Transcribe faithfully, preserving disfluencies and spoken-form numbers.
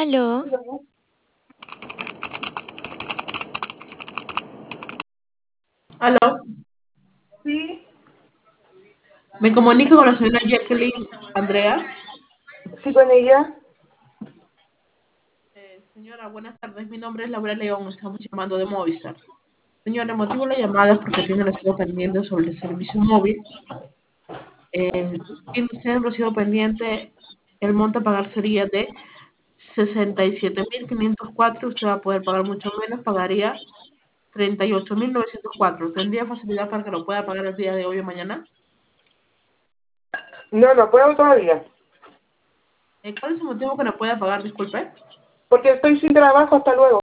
Aló, Aló, Sí, me comunico con la señora Jacqueline Andrea. sí, con ella. Eh, señora, buenas tardes. Mi nombre es Laura León. Estamos llamando de Movistar. Señora, el motivo de la llamada es porque tienen recibo pendiente sobre el servicio móvil. Eh, tiene usted recibo pendiente. El monto a pagar sería de sesenta y siete mil quinientos cuatro. Usted va a poder pagar mucho menos. Pagaría treinta y ocho mil novecientos cuatro. ¿Tendría facilidad para que lo pueda pagar el día de hoy o mañana? No, no puedo todavía. Eh, ¿cuál es el motivo que no pueda pagar? Disculpe. Porque estoy sin trabajo. Hasta luego.